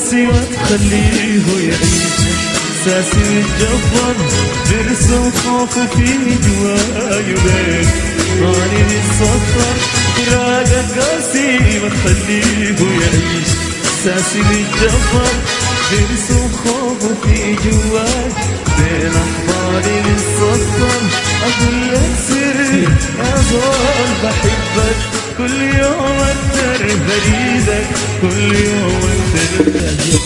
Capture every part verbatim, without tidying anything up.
قاسي وتخليه يعيش إحساسي يتجبر برسم خوفه في جواي وبين ضاني يتصفر فراقك قاسي وتخليه يعيش إحساسي يتجبر برسم خوفه في جواي بين أحضاني يتصفر أقول لك سري يا زول بحبك كل يوم أكتر بريدك كل يوم أكتر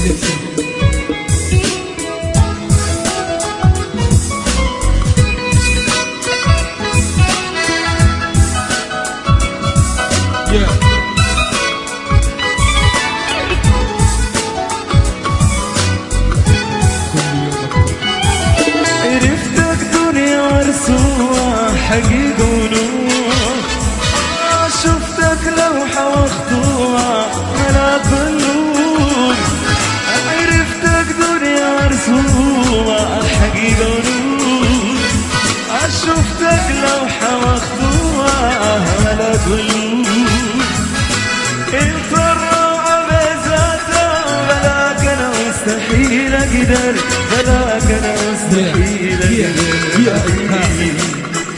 عرفتك دنيا مرسومة حقيقة ونور شفتك لوحة مخطوطة على النور عرفتك دنيا مرسومة حقيقة ونور شفتك لوحة مخطوطة على النور انت الروعة بذاتها بلاك انا مستحيل اقدر بلاك انا مستحيل اقدر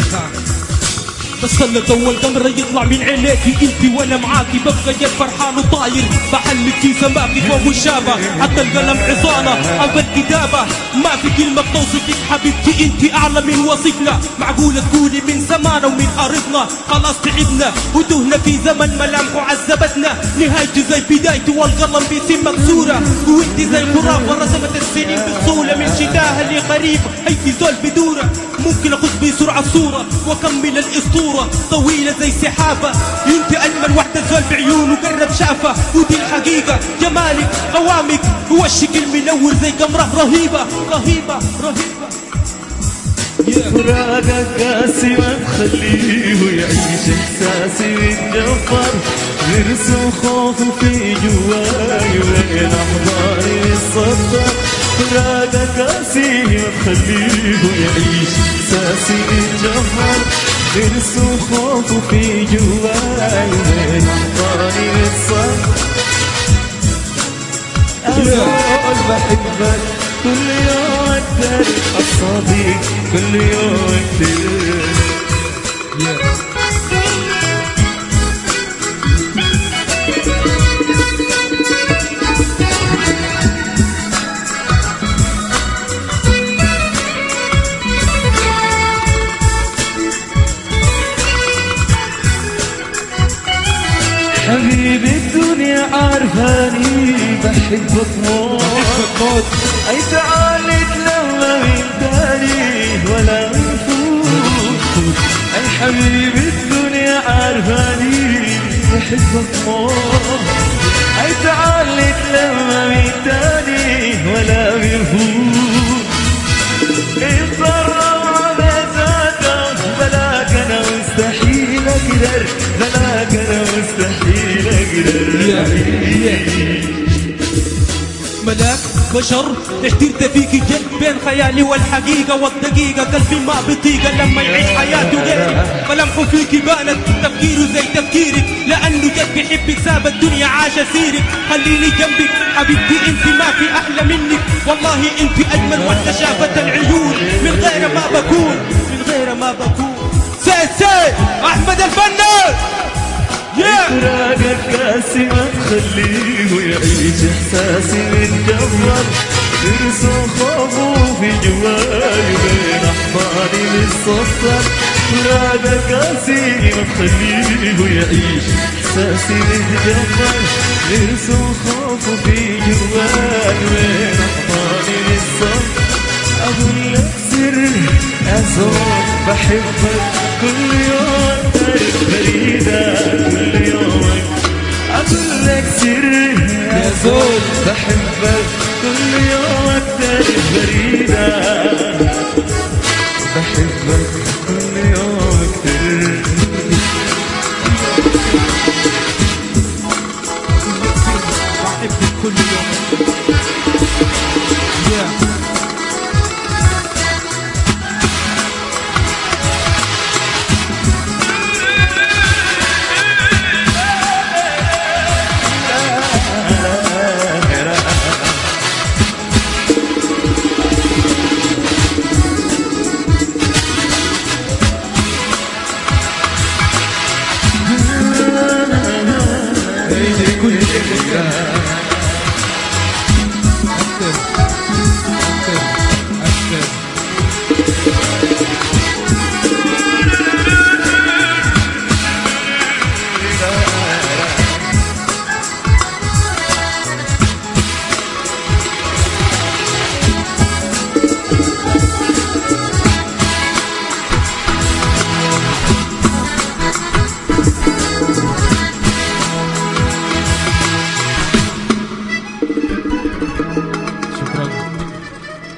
بس خلت اول قمرة يطلع من عينيكي انتي وانا معاكي ببقى جد فرحان وطاير بحلك في سماكي فوق الشابة حتى القلم حصانة ابى الكتابة ما في كلمة توصفك حبيبتي انتي اعلى من وصفنا معقولة تقولي من زمان ومن ارضنا خلاص تعبنا وتهنا في زمن ملامحه عذبتنا نهايتي زي بدايتي والقلم بيسم مكسورة وانتي زي خرافة رسمت السنين بسهولة من شتاها لقريب هيتي زول بدورة ممكن اخذ بسرعة الصورة واكمل الاسطورة طويلة زي سحابة انت اجمل وحدة زول بعيون وقرب شافة ودي الحقيقة جمالك قوامك هو الشكل منور زي قمرة رهيبة رهيبة رهيبة فراقك قاسي ما تخليه يعيش احساسي يتجفر يرسم خوفه في جواي وين احضاني يتصدر فراقك قاسي ما تخليه يعيش احساسي يتجفر يرسم خوفه في جواي وين احضاني يتصدر أقول بحبك كل يوم أكتر الصديق كل يوم أكتر حبيبي الدنيا عارفاني بحبك موت اي تعالي تلوى من داري ولا نفوت اي حبيبي الدنيا عارفاني بحبك موت اي تعالي تلوى من داري ولا نفوت انت الروعة بذاتك بلاك انا مستحيل اقدر بلاك انا مستحيل اقدر ملاك بشر احترت فيك جد بين خيالي والحقيقة والدقيقة قلبي ما بطيقة لما يعيش حياته غيري ملامحه فيك بانت تفكيره زي تفكيرك لأنه جد بيحبك ساب الدنيا عاش سيرك خليني جنبك حبيبتي انت ما في أحلى منك والله انت أجمل وحدة شافت العيون من غير ما بكون من غير ما بكون سي سي أحمد الفنان فراقك قاسي ما تخليه يعيش احساسي متجبر يرسم خوفه في جواي بين احضاني متصفر فراقك قاسي ما تخليه يعيش احساسي متجبر يرسم خوفه في جواي بين احضاني متصفر اقول لك سر يا زول بحبك كل يوم أكتر فريدة كل يوم أقول لك سر يا زول بحبك كل يوم أكتر فريدة بحبك